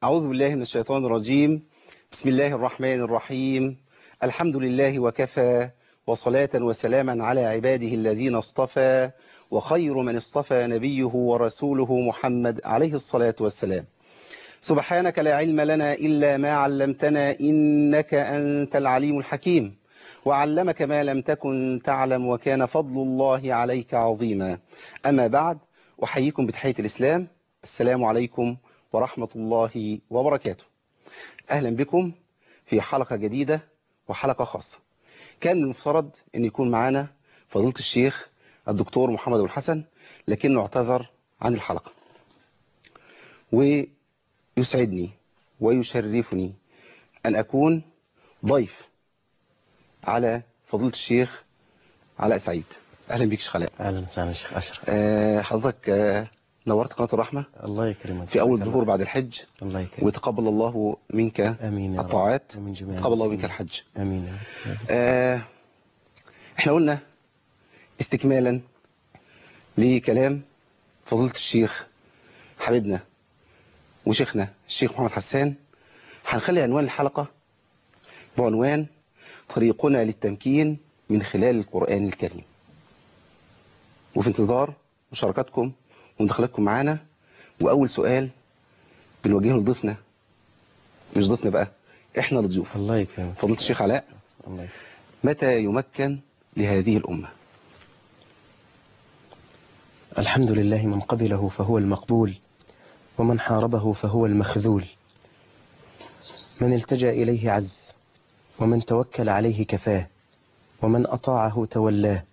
أعوذ بالله من الشيطان الرجيم. بسم الله الرحمن الرحيم. الحمد لله وكفى، وصلاة وسلاما على عباده الذين اصطفى، وخير من اصطفى نبيه ورسوله محمد عليه الصلاة والسلام. سبحانك لا علم لنا إلا ما علمتنا، إنك أنت العليم الحكيم، وعلمك ما لم تكن تعلم، وكان فضل الله عليك عظيما. أما بعد، أحييكم بتحية الإسلام. السلام عليكم ورحمة الله وبركاته. أهلا بكم في حلقة جديدة وحلقة خاصة. كان من المفترض أن يكون معنا فضيلة الشيخ الدكتور محمد أبو الحسن، لكنه اعتذر عن الحلقة. ويسعدني ويشرفني أن أكون ضيف على فضيلة الشيخ علاء سعيد. أهلا بك شيخ علاء. أهلا وسهلا شيخ أشرف. حضرتك نورت قناة الرحمة. الله يكرمك في أول ظهور بعد الحج. الله يكرمك. وتقبل الله منك آمين يا رب. الطاعات، ومن جميع تقبل الله المسلمين. منك الحج. آمين يا رب. احنا قلنا استكمالا لكلام فضيلة الشيخ حبيبنا وشيخنا الشيخ محمد حسان، هنخلي عنوان الحلقة بعنوان طريقنا للتمكين من خلال القرآن الكريم. وفي انتظار مشاركاتكم ومداخلاتكم معانا. وأول سؤال بنوجهه لضيفنا، مش ضيفنا بقى، احنا لضيوف الله يكرمك. فضيلة الشيخ علاء، الله يكرمك. متى يمكن لهذه الأمة؟ الحمد لله، من قبله فهو المقبول، ومن حاربه فهو المخذول. من التجأ إليه عز، ومن توكل عليه كفاه، ومن أطاعه تولاه،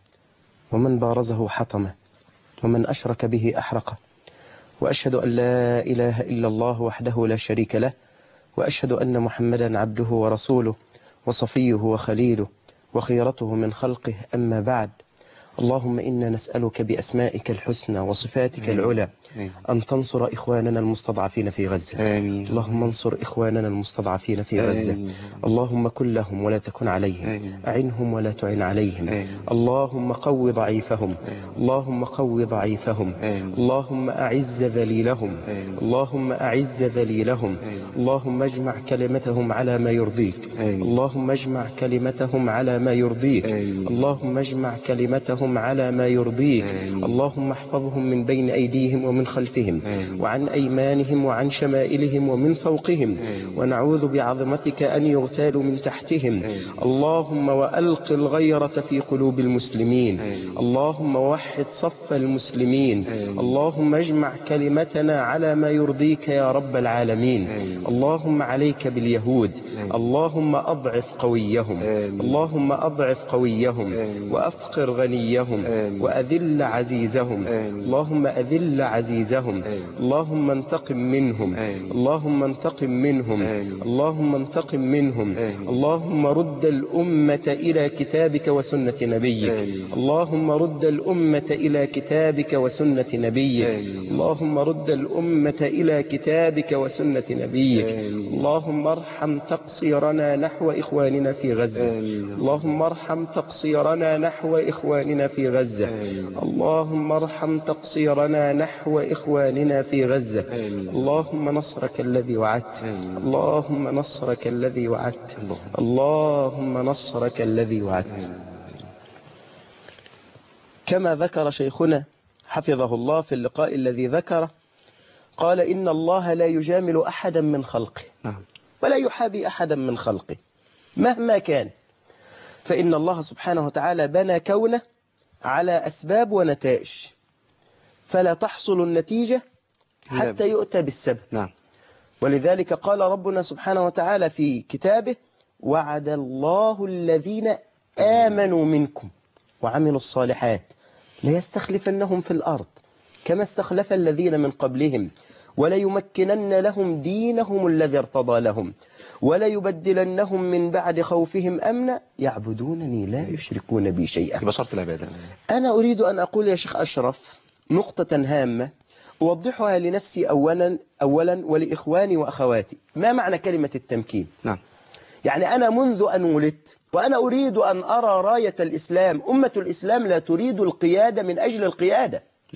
ومن بارزه حطمه، ومن أشرك به أحرقه. وأشهد أن لا إله إلا الله وحده لا شريك له، وأشهد أن محمدا عبده ورسوله، وصفيه وخليله، وخيرته من خلقه. أما بعد، اللهم إنا نسألك بأسمائك الحسنى وصفاتك العلى أن تنصر إخواننا المستضعفين في غزة. آمين. اللهم انصر إخواننا المستضعفين في غزة. آمين. اللهم كن لهم ولا تكن عليهم. آمين. أعنهم ولا تعن عليهم. آمين. اللهم قو ضعيفهم. اللهم قو ضعيفهم. آمين. اللهم أعز ذليلهم. آمين. اللهم أعز ذليلهم. اللهم اجمع كلمتهم على ما يرضيك. آمين. اللهم اجمع كلمتهم على ما يرضيك. آمين. اللهم اجمع كلمتهم على ما يرضيك. آمين. اللهم احفظهم من بين أيديهم ومن خلفهم، آمين. وعن أيمانهم وعن شمائلهم ومن فوقهم. ونعوذ بعظمتك أن يغتالوا من تحتهم. اللهم وألق الغيرة في قلوب المسلمين. اللهم وحد صف المسلمين. اللهم اجمع كلمتنا على ما يرضيك يا رب العالمين. اللهم عليك باليهود. اللهم أضعف قويهم. اللهم أضعف قويهم، وأفقر غنيهم، وأذل عزيزهم. اللهم أذل عزيزهم. اللهم انتقم منهم. اللهم انتقم منهم. اللهم انتقم منهم. اللهم رد الأمة إلى كتابك وسنة نبيك. اللهم رد الأمة إلى كتابك وسنة نبيك. اللهم رد الأمة إلى كتابك وسنة نبيك. اللهم ارحم تقصيرنا نحو إخواننا في غزة. اللهم ارحم تقصيرنا نحو إخواننا في غزة. اللهم ارحم تقصيرنا نحو إخواننا في غزة. اللهم نصرك الذي وعدت. اللهم نصرك الذي وعدت. اللهم نصرك الذي وعدت. كما ذكر شيخنا حفظه الله في اللقاء الذي ذكره، قال إن الله لا يجامل أحدا من خلقه ولا يحابي أحدا من خلقه مهما كان. فإن الله سبحانه وتعالى بنى كونه على أسباب ونتائج، فلا تحصل النتيجة حتى يؤتى بالسبب. نعم. ولذلك قال ربنا سبحانه وتعالى في كتابه: وعد الله الذين آمنوا منكم وعملوا الصالحات ليستخلفنهم في الأرض كما استخلف الذين من قبلهم وليمكنن لهم دينهم الذي ارتضى لهم وليبدلنهم من بعد خوفهم أمنا يعبدونني لا يشركون بي شيئا. بشرط العبادة. أنا أريد أن أقول يا شيخ أشرف نقطة هامة أوضحها لنفسي أولا ولإخواني وأخواتي. ما معنى كلمة التمكين؟ نعم. يعني أنا منذ أن ولدت وأنا أريد أن أرى راية الإسلام. أمة الإسلام لا تريد القيادة من أجل القيادة.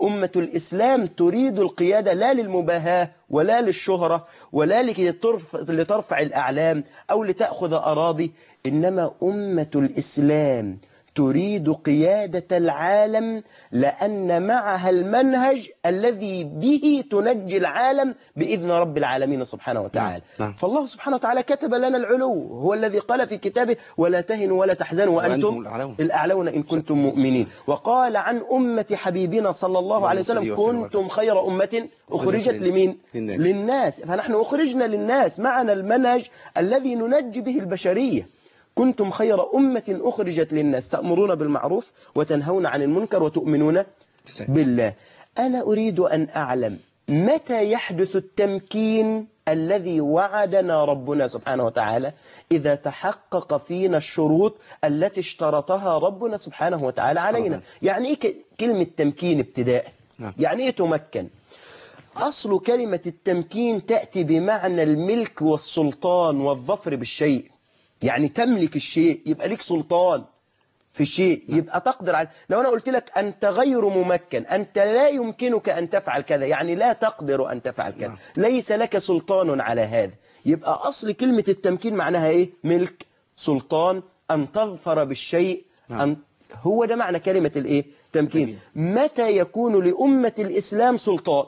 أمة الإسلام تريد القيادة لا للمباهاة ولا للشهرة ولا لترفع الأعلام أو لتأخذ أراضي، إنما أمة الإسلام تريد قيادة العالم لأن معها المنهج الذي به تنجي العالم بإذن رب العالمين سبحانه وتعالى. فالله سبحانه وتعالى كتب لنا العلو، هو الذي قال في كتابه ولا تهنوا ولا تحزنوا وأنتم الأعلون إن كنتم مؤمنين. وقال عن أمة حبيبنا صلى الله عليه وسلم كنتم خير أمة أخرجت لمين؟ للناس. فنحن أخرجنا للناس، معنا المنهج الذي ننجي به البشرية. كنتم خير أمة أخرجت للناس تأمرون بالمعروف وتنهون عن المنكر وتؤمنون بالله. أنا أريد أن أعلم متى يحدث التمكين الذي وعدنا ربنا سبحانه وتعالى إذا تحقق فينا الشروط التي اشترطها ربنا سبحانه وتعالى علينا. يعني إيه كلمة تمكين ابتداء؟ يعني إيه تمكن؟ أصل كلمة التمكين تأتي بمعنى الملك والسلطان والظفر بالشيء. يعني تملك الشيء، يبقى لك سلطان في الشيء، يبقى تقدر على. لو أنا قلت لك أنت غير ممكن، أنت لا يمكنك أن تفعل كذا، يعني لا تقدر أن تفعل كذا، ليس لك سلطان على هذا. يبقى أصل كلمة التمكين معناها إيه؟ ملك، سلطان، أن تظفر بالشيء. هو ده معنى كلمة الإيه؟ تمكين. متى يكون لأمة الإسلام سلطان؟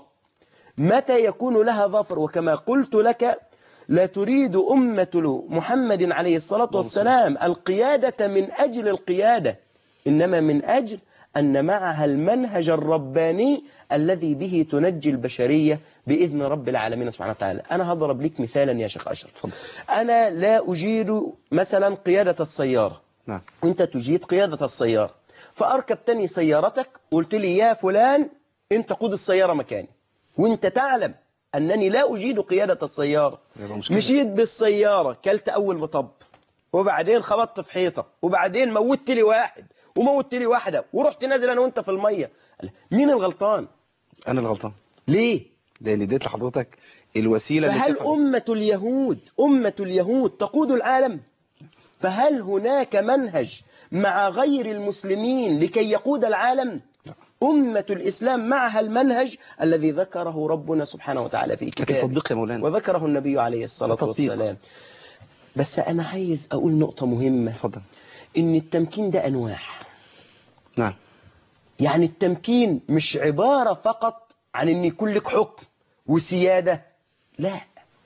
متى يكون لها ظفر؟ وكما قلت لك لا تريد أمة محمد عليه الصلاة والسلام القيادة من أجل القيادة، إنما من أجل أن معها المنهج الرباني الذي به تنجي البشرية بإذن رب العالمين سبحانه وتعالى. أنا هضرب لك مثالا يا شيخ أشرف. أنا لا أجيد مثلا قيادة السيارة، أنت تجيد قيادة السيارة، فأركب تاني سيارتك وقلت لي يا فلان أنت قود السيارة مكاني، وأنت تعلم أنني لا أجيد قيادة السيارة. مشيت بالسيارة، كلت أول مطب، وبعدين خبطت في حيطة، وبعدين موتت لي واحد وموتت لي واحدة، ورحت نازل أنا وأنت في المية. مين الغلطان؟ أنا الغلطان. ليه؟ لأن اديت لحضرتك الوسيلة. فهل أمة اليهود تقود العالم؟ فهل هناك منهج مع غير المسلمين لكي يقود العالم؟ أمة الإسلام معها المنهج الذي ذكره ربنا سبحانه وتعالى في كتابه وذكره النبي عليه الصلاة والسلام. بس أنا عايز أقول نقطة مهمة. فضل. إن التمكين ده أنواع. نعم. يعني التمكين مش عبارة فقط عن أن يكون لك حكم وسيادة، لا.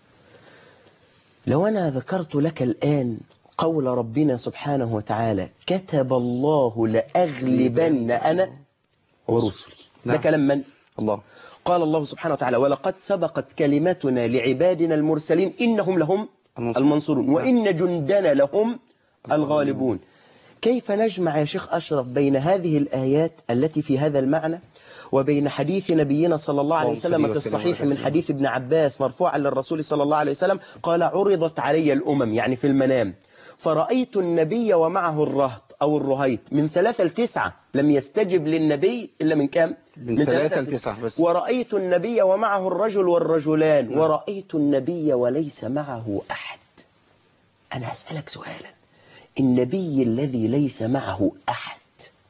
لو أنا ذكرت لك الآن قول ربنا سبحانه وتعالى كتب الله لأغلبن أنا ورسلي. ده كلام من؟ الله. قال الله سبحانه وتعالى ولقد سبقت كلمتنا لعبادنا المرسلين إنهم لهم المنصورون وإن جندنا لهم الغالبون. كيف نجمع يا شيخ أشرف بين هذه الآيات التي في هذا المعنى وبين حديث نبينا صلى الله عليه وسلم في الصحيح من حديث ابن عباس مرفوعا للرسول صلى الله عليه وسلم قال عرضت علي الأمم، يعني في المنام، فرأيت النبي ومعه الرهط أو الرهيط من 3 ل9، لم يستجب للنبي إلا من كام؟ من 3 ل9 بس. ورأيت النبي ومعه الرجل والرجلان ورأيت النبي وليس معه أحد. أنا أسألك سؤالا، النبي الذي ليس معه أحد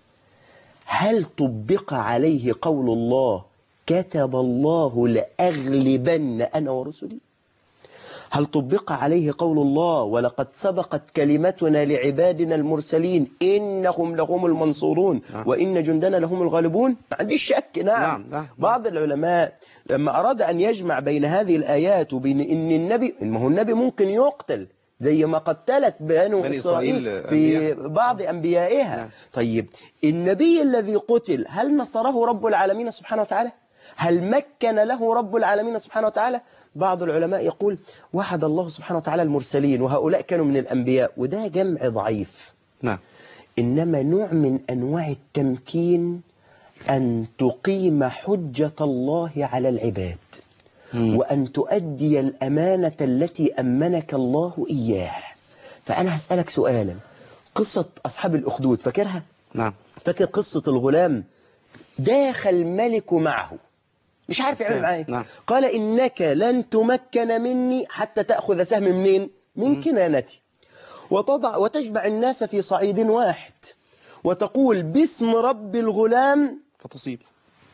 هل طبق عليه قول الله كتب الله لأغلبن أنا ورسلي؟ هل طبق عليه قول الله ولقد سبقت كلمتنا لعبادنا المرسلين إنهم لهم المنصورون وإن جندنا لهم الغالبون؟ ما عنديش شك. نعم. بعض العلماء لما أراد أن يجمع بين هذه الآيات وبين إن النبي، ما هو النبي ممكن يقتل زي ما قتلت بنو إسرائيل في بعض أنبيائها. طيب النبي الذي قتل هل نصره رب العالمين سبحانه وتعالى؟ هل مكن له رب العالمين سبحانه وتعالى؟ بعض العلماء يقول وحد الله سبحانه وتعالى المرسلين وهؤلاء كانوا من الأنبياء، وده جمع ضعيف. نعم. إنما نوع من أنواع التمكين أن تقيم حجة الله على العباد وأن تؤدي الأمانة التي أمنك الله إياها. فأنا هسألك سؤالا، قصة أصحاب الأخدود فاكرها؟ نعم. فاكر قصة الغلام داخل الملك معه مش عارف يعمل معاه. نعم. قال إنك لن تمكن مني حتى تأخذ سهم منين؟ من كنانتي وتجمع الناس في صعيد واحد وتقول باسم رب الغلام فتصيب.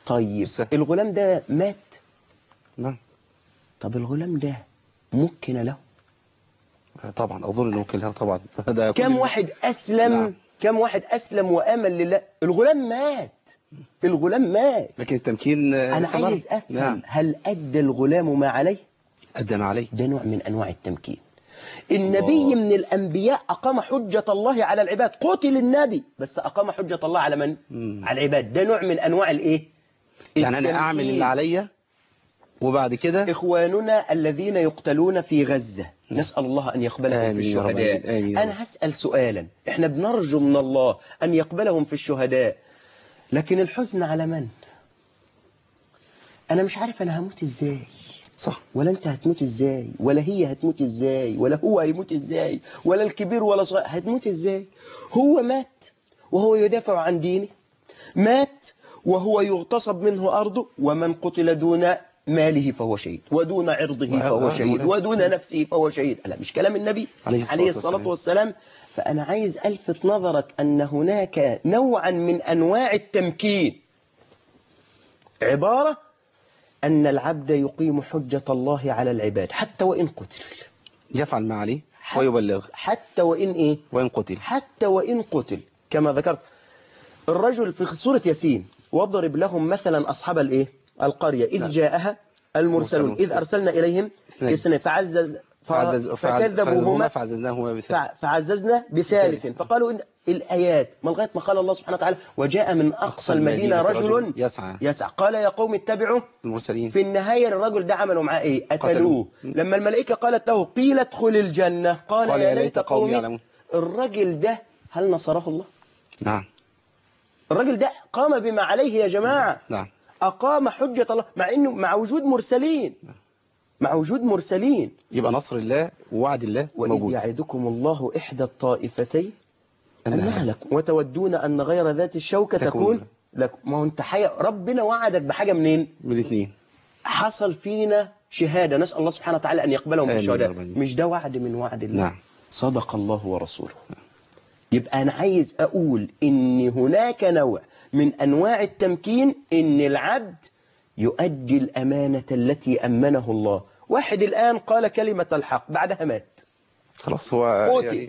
طيب سهل. الغلام ده مات؟ نعم. طب الغلام ده ممكن له؟ طبعا أظن أنه ممكن له طبعا. ده كم واحد أسلم؟ نعم. كم واحد أسلم وآمن لله؟ الغلام مات. الغلام مات. لكن التمكين أنا استمر. عايز أفهم، نعم. هل أدى الغلام ما عليه؟ أدى ما عليه. ده نوع من أنواع التمكين. النبي الله. من الأنبياء أقام حجة الله على العباد، قتل النبي بس أقام حجة الله على من؟ على العباد. ده نوع من أنواع الإيه؟ يعني أنا أعمل التمكين. اللي عليا وبعد كده إخواننا الذين يقتلون في غزة نسأل الله أن يقبلهم في آمين يا رب، الشهداء. آمين يا رب. أنا هسأل سؤالا، إحنا بنرجو من الله أن يقبلهم في الشهداء، لكن الحزن على من؟ أنا مش عارف أنا هموت إزاي، صح. ولا أنت هتموت إزاي، ولا هي هتموت إزاي، ولا هو هيموت إزاي، ولا الكبير ولا صغير هتموت إزاي. هو مات وهو يدافع عن دينه، مات وهو يغتصب منه أرضه، ومن قتل دون ماله فهو شهيد، ودون عرضه فهو شهيد، ودون نفسه فهو شهيد. لا، مش كلام النبي عليه الصلاة والسلام. فأنا عايز ألفت نظرك أن هناك نوعا من أنواع التمكين، عبارة أن العبد يقيم حجة الله على العباد حتى وإن قتل، يفعل ما عليه ويبلغ حتى وإن إيه؟ وإن قتل. حتى وإن قتل. كما ذكرت الرجل في سورة ياسين، واضرب لهم مثلا أصحاب الإيه؟ القرية إذ جاءها المرسلون إذ أرسلنا إليهم اثنين فكذبوهما فعززنا بثالث فقالوا إن الآيات ما لغاية ما قال الله سبحانه وتعالى وجاء من أقصى المدينة رجل يسعى قال يا قوم اتبعوا المرسلين. في النهاية الرجل ده عملوا معاه إيه؟ قتلوه. لما الملائكة قالت له قيل ادخل الجنة قال يا ليت قومي يعلمون. الرجل ده هل نصره الله؟ نعم. الرجل ده قام بما عليه يا جماعة. نعم. أقام حجة الله مع إنه مع وجود مرسلين. مع وجود مرسلين يبقى نصر الله ووعد الله موجود. وإذ يعدكم الله إحدى الطائفتين أنها لكم وتودون أن غير ذات الشوكة تكون لكم. ما هو أنت ربنا وعدك بحاجة منين؟ من الاثنين. حصل فينا شهادة، نسأل الله سبحانه وتعالى أن يقبلهم في الشهداء. مش ده وعد من وعد الله؟ نعم. صدق الله ورسوله. يبقى أنا عايز أقول إن هناك نوع من أنواع التمكين، إن العبد يؤدي الأمانة التي أمنه الله. واحد الآن قال كلمة الحق بعدها مات، خلاص هو يعني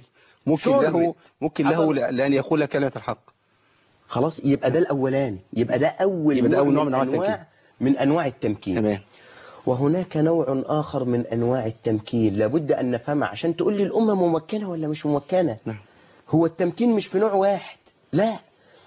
ممكن له لأن يقول كلمة الحق. خلاص يبقى ده الأولاني، يبقى ده أول نوع من أنواع التمكين. تمام. وهناك نوع آخر من أنواع التمكين لابد أن نفهمه عشان تقول لي الأمة ممكنة ولا مش ممكنة. نعم. هو التمكين مش في نوع واحد، لا.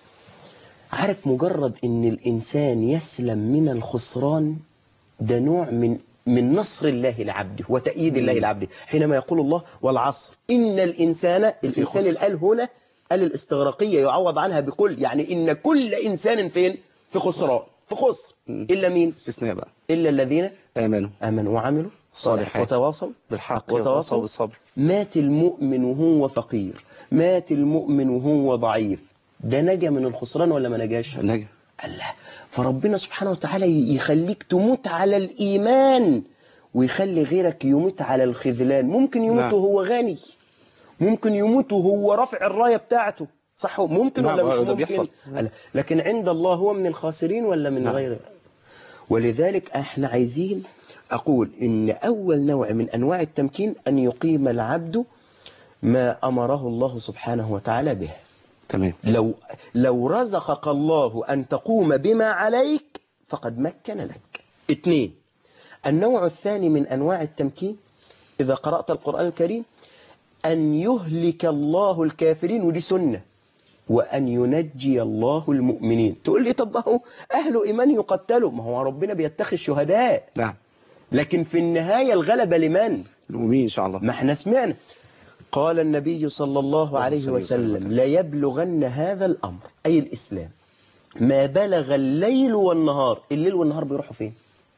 عارف مجرد ان الانسان يسلم من الخسران ده نوع من نصر الله لعبده وتأييد الله لعبده. حينما يقول الله والعصر إن الإنسان الآل هنا آل الاستغراقية يعوض عنها بكل، يعني إن كل إنسان فين؟ في خسران، في خسر، إلا مين؟ استثناء بقى. إلا الذين آمنوا وعملوا صالحات وتواصوا بالحق وتواصوا بالصبر. مات المؤمن وهو فقير، مات المؤمن وهو ضعيف، ده نجا من الخسران ولا ما نجاش؟ نجا. الله. فربنا سبحانه وتعالى يخليك تموت على الإيمان ويخلي غيرك يموت على الخذلان. ممكن يموت وهو غني، ممكن يموت وهو رافع الراية بتاعته، صح؟ ممكن ولا مش ممكن؟ بيحصل. لكن عند الله هو من الخاسرين ولا من غيره؟ ولذلك احنا عايزين أقول إن أول نوع من أنواع التمكين أن يقيم العبد ما أمره الله سبحانه وتعالى به. تمام. لو رزقك الله أن تقوم بما عليك فقد مكن لك. 2. النوع الثاني من أنواع التمكين إذا قرأت القرآن الكريم أن يهلك الله الكافرين، ودي سنة، وأن ينجي الله المؤمنين. تقول لي طب هو أهل إيمان يقتلوا، ما هو ربنا بيتخذ شهداء. نعم. لكن في النهاية الغلبة لمن؟ المؤمنين إن شاء الله. ما احنا سمعنا قال النبي صلى الله عليه وسلم لا يبلغن هذا الأمر أي الإسلام ما بلغ الليل والنهار. الليل والنهار بيروحوا فين؟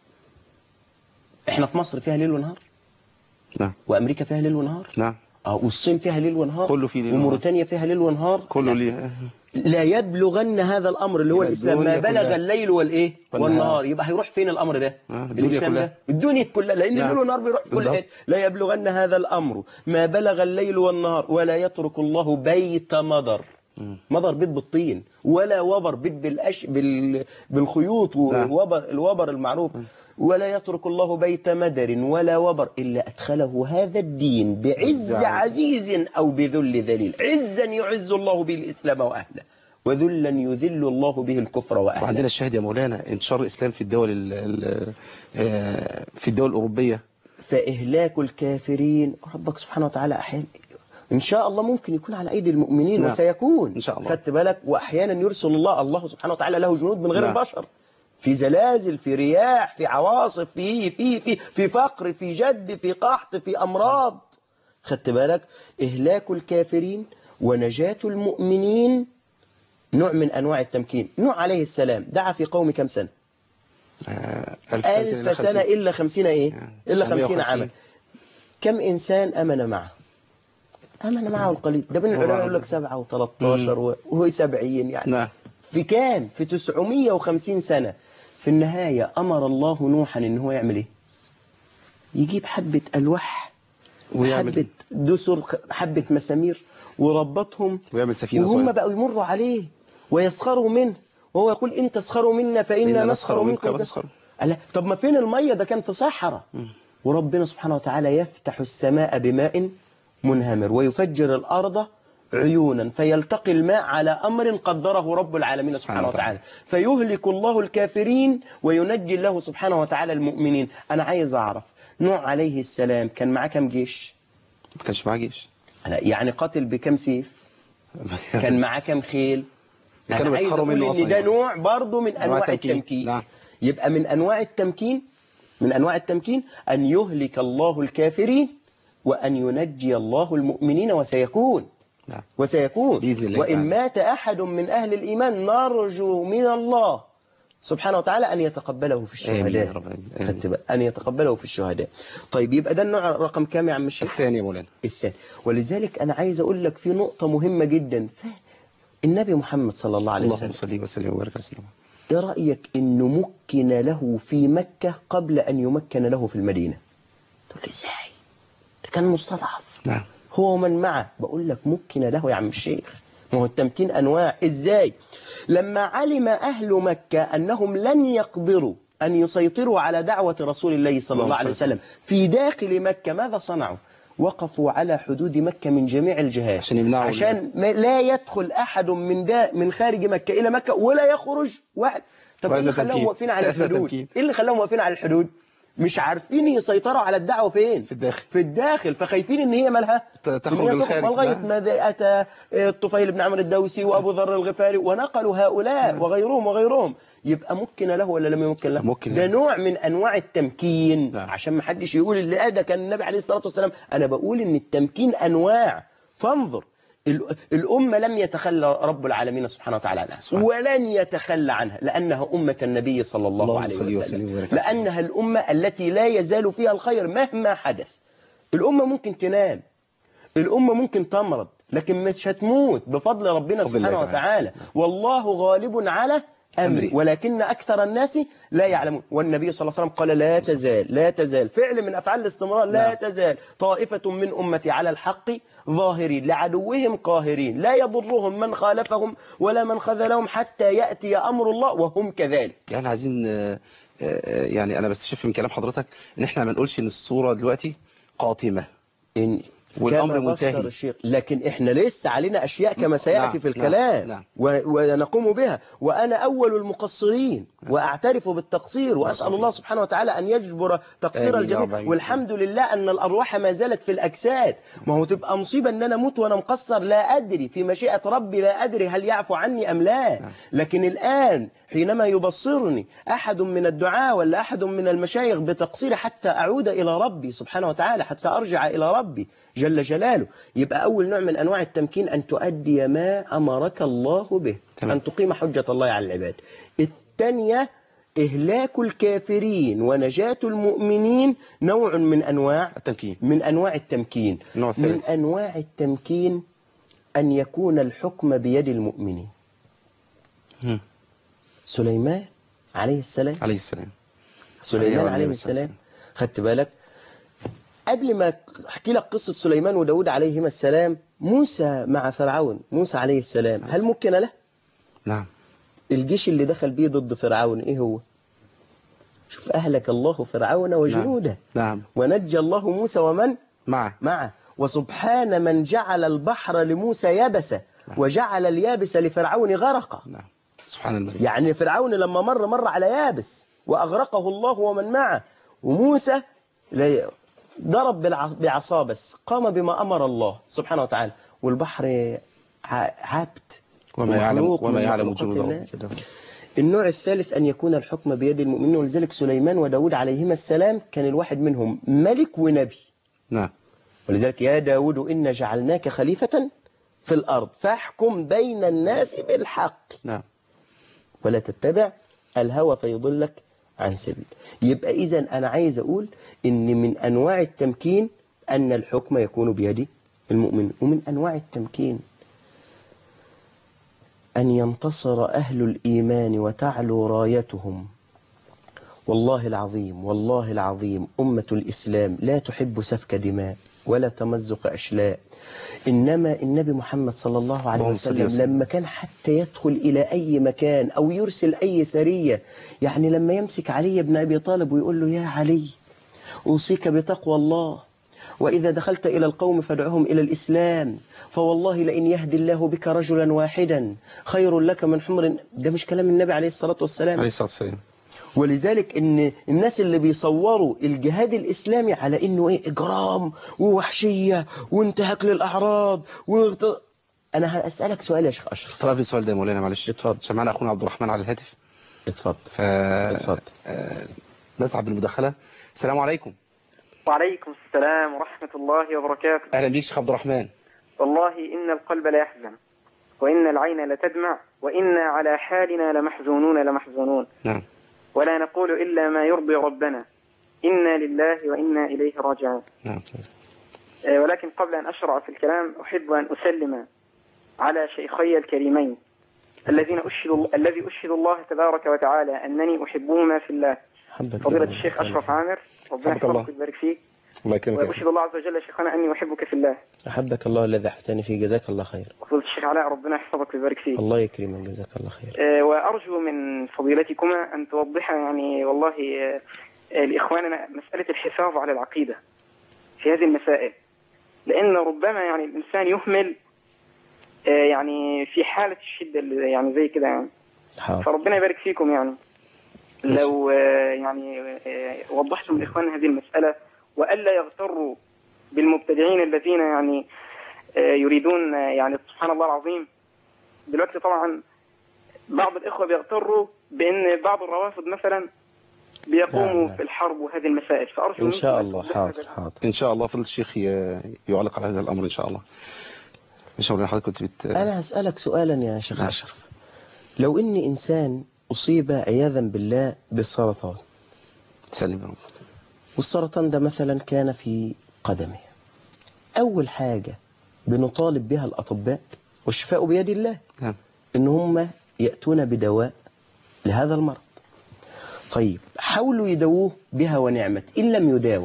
احنا في مصر فيها ليل ونهار؟ نعم. وأمريكا فيها ليل ونهار؟ نعم. والصين فيها ليل ونهار؟ كله فيه ليل وموريتانيا فيها ليل ونهار؟ كله ليه. لا يبلغن هذا الأمر اللي هو الإسلام ما بلغ الليل والإيه؟ والنهار. يبقى هيروح فين الأمر ده؟ الإسلام ده الدنيا كلها، لأن الليل والنهار بيروح في كل حته. لا يبلغن هذا الأمر ما بلغ الليل والنهار ولا يترك الله بيت مضر. مضر بيت بالطين، ولا وبر بيت بالخيوط الوبر المعروف. ولا يترك الله بيت مدر ولا وبر إلا أدخله هذا الدين بعز عزيز أو بذل ذليل. عزا يعز الله به الإسلام وأهله، وذلا يذل الله به الكفر وأهله. وعندنا الشاهد يا مولانا انتشار الإسلام في الدول في الدول الأوروبية. فإهلاك الكافرين ربك سبحانه وتعالى أحيانا إن شاء الله ممكن يكون على أيدي المؤمنين. نعم. وسيكون إن شاء الله. خدت بالك. وأحيانا يرسل الله سبحانه وتعالى له جنود من غير نعم. البشر، في زلازل، في رياح، في عواصف، في فقر، في جد، في قحط، في أمراض. خدت بالك. إهلاك الكافرين ونجاة المؤمنين نوع من أنواع التمكين. نوح عليه السلام دعا في قوم كم سنة؟ 1000 سنة إلا 50 إيه؟ إلا 50 عاما. كم إنسان أمن معه؟ أمن معه القليل. ده من العلماء يقول لك 7 و13 وهو 70 يعني. نعم. في كام؟ في 950 سنة. في النهاية أمر الله نوحا إن هو يعمل إيه؟ يجيب حبة ألواح وحبة دسر، حبة مسامير، وربطهم ويعمل سفينة وهم صغيرة. بقوا يمروا عليه ويسخروا منه، وهو يقول إن تسخروا منا فإنا نسخر منكم. طب ما فين المية؟ ده كان في صحراء. وربنا سبحانه وتعالى يفتح السماء بماء منهمر ويفجر الأرض عيونا فيلتقي الماء على أمر قدره رب العالمين سبحانه وتعالى، فيهلك الله الكافرين وينجي الله سبحانه وتعالى المؤمنين. أنا عايز أعرف نوح عليه السلام كان معاه كم جيش؟ ما كانش معاه جيش. يعني قاتل بكم سيف؟ كان معاه كم خيل؟ كانوا بيسخروا منه أصلا. ده نوع برضه من أنواع التمكين. نعم. يبقى من أنواع التمكين أن يهلك الله الكافرين وأن ينجي الله المؤمنين. وسيكون نعم. بإذن الله. وإن مات أحد من أهل الإيمان نرجو من الله سبحانه وتعالى أن يتقبله في الشهداء. أن يتقبله في الشهداء. طيب يبقى ده النوع رقم كام يا عم الشيخ؟ الثاني يا مولانا. الثاني. ولذلك أنا عايز أقول لك في نقطة مهمة جدا. النبي محمد صلى الله عليه وسلم، اللهم صل وسلم وبارك على سيدنا. إيه رأيك إنه مكن له في مكة قبل أن يمكن له في المدينة؟ تقول لي إزاي؟ ده كان مستضعف. نعم. هو من معه. بقول لك مكن له يا عم الشيخ. ما هو التمكين أنواع. إزاي؟ لما علم أهل مكة أنهم لن يقدروا أن يسيطروا على دعوة رسول الله صلى الله عليه وسلم في داخل مكة، ماذا صنعوا؟ وقفوا على حدود مكة من جميع الجهات عشان لا يدخل أحد من خارج مكة إلى مكة ولا يخرج واحد. طب إيه اللي خلاهم واقفين على الحدود؟ إيه اللي خلاهم واقفين على الحدود؟ مش عارفين يسيطروا على الدعوة فين؟ في الداخل. فخايفين ان هي مالها تخرج الخارج. لغايه ما اتى الطفيل بن عمرو الدوسي وابو ذر الغفاري ونقلوا هؤلاء وغيرهم. يبقى ممكن له ولا لم يمكن له؟ ده نوع من انواع التمكين. عشان ما حدش يقول اللي ده كان النبي عليه الصلاه والسلام. انا بقول ان التمكين انواع. فانظر، الأمة لم يتخلى رب العالمين سبحانه وتعالى عنها ولن يتخلى عنها، لأنها أمة النبي صلى الله عليه وسلم، لأنها الأمة التي لا يزال فيها الخير مهما حدث. الأمة ممكن تنام، الأمة ممكن تمرض، لكن مش هتموت بفضل ربنا سبحانه وتعالى. والله غالب على أمري ولكن أكثر الناس لا يعلمون. والنبي صلى الله عليه وسلم قال لا تزال فعل من أفعال الاستمرار. لا تزال طائفة من أمتي على الحق ظاهرين لعدوهم قاهرين لا يضرهم من خالفهم ولا من خذلهم حتى يأتي أمر الله وهم كذلك. يعني عايزين يعني أنا بستشف من كلام حضرتك إن إحنا ما نقولش إن الصورة دلوقتي قاتمة والأمر منتهي، لكن إحنا لسه علينا أشياء كما سيأتي في الكلام. ونقوم بها. وأنا أول المقصرين وأعترف بالتقصير وأسأل الله سبحانه وتعالى أن يجبر تقصير الجميع. والحمد لله أن الأرواح ما زالت في الأجساد. ما هو تبقى مصيبة أن أنا أموت وأنا مقصر لا أدري في مشيئة ربي، لا أدري هل يعفو عني أم لا. لكن الآن حينما يبصرني أحد من الدعاء ولا أحد من المشايخ بتقصير حتى أعود إلى ربي سبحانه وتعالى، حتى أرجع إلى ربي جل جلاله، يبقى أول نوع من أنواع التمكين أن تؤدي ما أمرك الله به. أن تقيم حجة الله على العباد. الثانية إهلاك الكافرين ونجاة المؤمنين نوع من أنواع التمكين. من أنواع التمكين أن يكون الحكم بيد المؤمنين. سليمان عليه السلام خدت بالك قبل ما أحكي لك قصة سليمان وداود عليهما السلام، موسى مع فرعون، موسى عليه السلام هل ممكن له؟ نعم. الجيش اللي دخل بيه ضد فرعون إيه هو؟ شوف أهلك الله فرعون وجنوده. نعم. ونجى الله موسى ومن معه. وسبحان من جعل البحر لموسى يبسا وجعل اليابس لفرعون غرقا. نعم. سبحان الملك. يعني فرعون لما مر على يابس وأغرقه الله ومن معه، وموسى ضرب بعصاه بس قام بما أمر الله سبحانه وتعالى، والبحر عبد وما يعلم جنود ربك. النوع الثالث أن يكون الحكم بيد المؤمنين، ولذلك سليمان وداود عليهما السلام كان الواحد منهم ملك ونبي. نعم. ولذلك يا داود إنا جعلناك خليفة في الأرض فاحكم بين الناس بالحق. نعم. ولا تتبع الهوى فيضلك عن سبيل. يبقى إذن أنا عايز أقول إن من أنواع التمكين أن الحكم يكون بيد المؤمن، ومن أنواع التمكين أن ينتصر أهل الإيمان وتعلو رايتهم. والله العظيم والله العظيم أمة الإسلام لا تحب سفك دماء ولا تمزق أشلاء، إنما النبي محمد صلى الله عليه وسلم لما كان حتى يدخل إلى أي مكان أو يرسل أي سرية، يعني لما يمسك علي بن أبي طالب ويقول له يا علي أوصيك بتقوى الله، وإذا دخلت إلى القوم فادعهم إلى الإسلام، فوالله لئن يهدي الله بك رجلا واحدا خير لك من حمر. ده مش كلام النبي عليه الصلاة والسلام. عليه الصلاة والسلام. ولذلك إن الناس اللي بيصوروا الجهاد الإسلامي على إنه إيه إجرام ووحشية وانتهاك للأعراض أنا هسألك سؤال يا شيخ أشرف. طلب لي سؤال ده يا مولانا معلش. اتفضل. عشان معنا أخونا عبد الرحمن على الهاتف. اتفضل. اتفضل. نسعد بالمداخلة. السلام عليكم. وعليكم السلام ورحمة الله وبركاته. أهلا بيك شيخ عبد الرحمن. والله إن القلب لا يحزن وإن العين لتدمع وإنا على حالنا لمحزونون. نعم. ولا نقول إلا ما يرضي ربنا، إنا لله وإنا إليه راجعون. نعم. ولكن قبل أن أشرع في الكلام أحب أن أسلم على شيخي الكريمين الذي أشهد الله تبارك وتعالى أنني أحبهما في الله، فضيلة الشيخ أشرف عامر ربنا يحفظك ويبارك فيك. الله يكرمك. وأشهد الله عز وجل شيخنا أني أحبك في الله. أحبك الله الذي أحبتني فيه، جزاك الله خير. وفضيلة الشيخ علاء ربنا يحفظك ويبارك فيك. الله يكرمك جزاك الله خير. وأرجو من فضيلتكما أن توضح يعني والله لإخواننا مسألة الحفاظ على العقيدة في هذه المسائل، لأن ربما يعني الإنسان يهمل يعني في حالة الشدة يعني زي كده يعني. فربنا يبارك فيكم يعني لو يعني وضحتم لإخواننا هذه المسألة، وألا يغتروا بالمبتدعين الذين يعني يريدون يعني سبحان الله العظيم. دلوقتي طبعا بعض الإخوة بيغتروا بأن بعض الروافض مثلا بيقوموا في الحرب وهذه المسائل، فأرجو إن شاء الله. حاضر. إن شاء الله فضل الشيخ يعلق على هذا الأمر إن شاء الله. إن شاء الله حضرتك كنت أنا هسألك سؤالا يا شيخ أشرف. لو إن إنسان أصيب عياذا بالله بالسرطان، سلم يا رب، والسرطان ده مثلا كان في قدمه، أول حاجة بنطالب بها الأطباء والشفاء بيد الله إن هم يأتون بدواء لهذا المرض. طيب حاولوا يدووه بها ونعمت، إن لم يداوى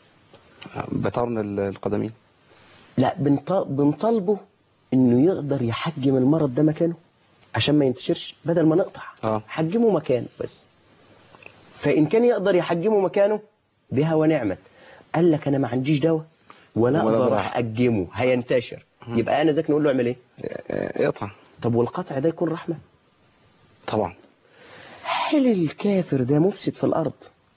بترنا القدمين، لا بنطالبه إنه يقدر يحجم المرض ده مكانه عشان ما ينتشرش، بدل ما نقطع حجمه مكانه بس. فإن كان يقدر يحجمه مكانه بها ونعمت، قال لك أنا ما عنديش دواء ولا أقدر أحجمه هينتشر، يبقى أنا ذاك نقول له اعمل إيه؟ اقطع. طب والقطع ده يكون رحمة؟ طبعا. هل الكافر ده مفسد في الأرض؟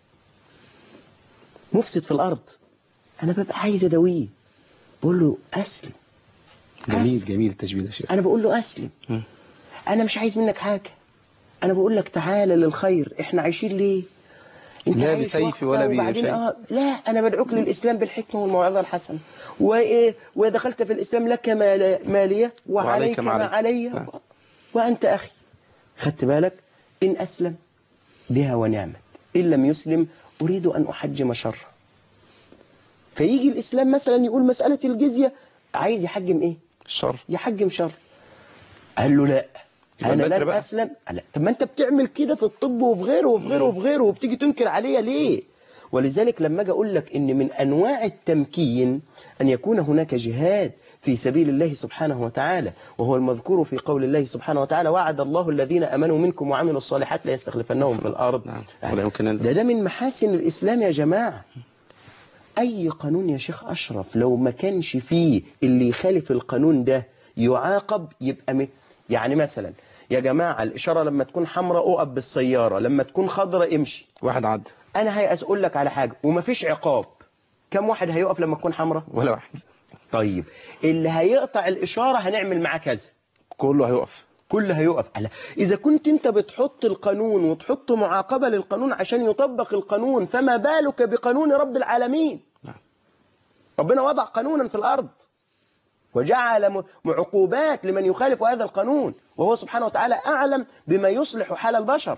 مفسد في الأرض. أنا ببقى عايز أداويه، بقول له أسلم. جميل التشبيه ده شيء. أنا بقول له أسلم. أنا مش عايز منك حاجة، أنا بقول لك تعالى للخير. إحنا عايشين ليه؟ انت لا بسيفي ولا بشيء. لا، أنا بدعوك للإسلام بالحكمة والموعظة الحسنة، وإيه ودخلت في الإسلام لك مالية وعليك ما علي وأنت أخي. خدت بالك؟ إن أسلم بها ونعمت، إن لم يسلم أريد أن أحجم شر. فيجي الإسلام مثلا يقول مسألة الجزية، عايز يحجم إيه؟ الشر. يحجم شر. قال له لا، أنا لن أسلم. لا. طب ما أنت بتعمل كده في الطب وفي غيره وفي غيره وفي غيره، وبتيجي تنكر عليا ليه؟ ولذلك لما اجي اقول لك ان من انواع التمكين ان يكون هناك جهاد في سبيل الله سبحانه وتعالى، وهو المذكور في قول الله سبحانه وتعالى: وعد الله الذين امنوا منكم وعملوا الصالحات ليستخلفنهم في الارض. ده من محاسن الاسلام يا جماعه. اي قانون يا شيخ اشرف لو ما كانش فيه اللي يخالف القانون ده يعاقب يبقى يعني مثلا يا جماعة الإشارة لما تكون حمراء أقف بالسيارة، لما تكون خضراء امشي. واحد عد. أنا هيأس أقول لك على حاجة ومفيش عقاب. كم واحد هيقف لما تكون حمراء؟ ولا واحد. طيب اللي هيقطع الإشارة هنعمل معاه كذا. كله هيقف. كله هيقف. إذا كنت أنت بتحط القانون وتحط معاقبة للقانون عشان يطبق القانون، فما بالك بقانون رب العالمين؟ ربنا وضع قانونا في الأرض وجعل عقوبات لمن يخالف هذا القانون، وهو سبحانه وتعالى أعلم بما يصلح حال البشر.